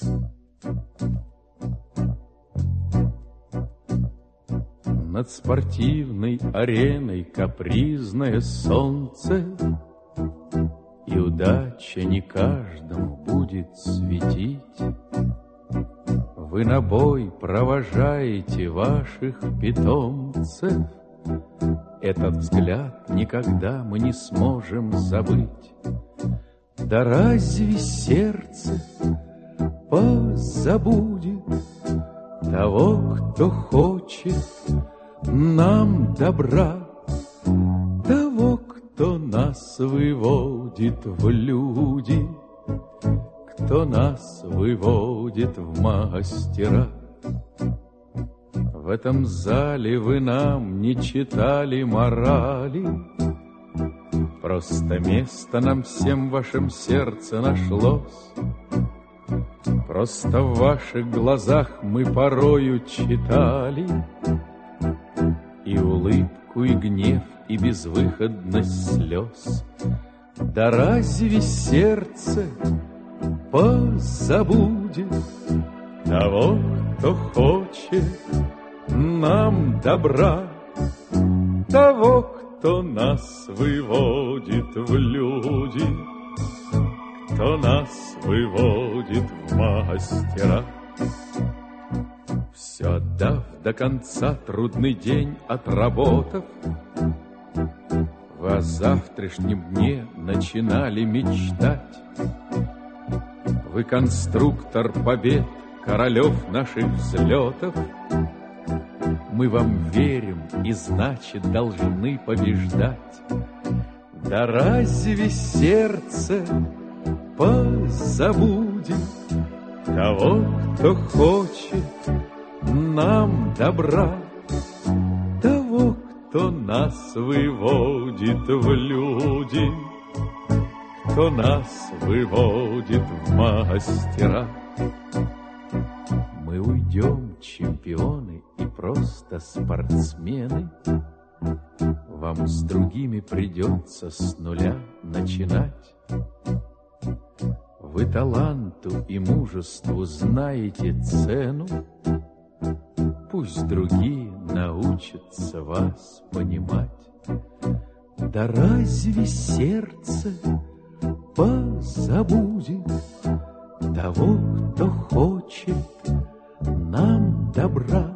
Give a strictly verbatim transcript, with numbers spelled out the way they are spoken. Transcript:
Над спортивной ареной капризное солнце, и удача не каждому будет светить. Вы на бой провожаете ваших питомцев, этот взгляд никогда мы не сможем забыть. Да разве сердце позабудет того, кто хочет нам добра, того, кто нас выводит в люди, кто нас выводит в мастера. В этом зале вы нам не читали морали, просто место нам всем в вашем сердце нашлось. Просто в ваших глазах мы порою читали и улыбку, и гнев, и безвыходность слез. Да разве сердце позабудет того, кто хочет нам добра, того, кто нас выводит в люди, кто нас выводит в мастера. Все отдав до конца, трудный день отработав, вы о завтрашнем дне начинали мечтать. Вы конструктор побед, королев наших взлетов. Мы вам верим и, значит, должны побеждать. Да разве сердце позабудет того, кто хочет нам добра, того, кто нас выводит в люди, кто нас выводит в мастера. Мы уйдем, чемпионы и просто спортсмены. Вам с другими придется с нуля начинать. Вы таланту и мужеству знаете цену, пусть другие научатся вас понимать. Да разве сердце позабудет того, кто хочет нам добра,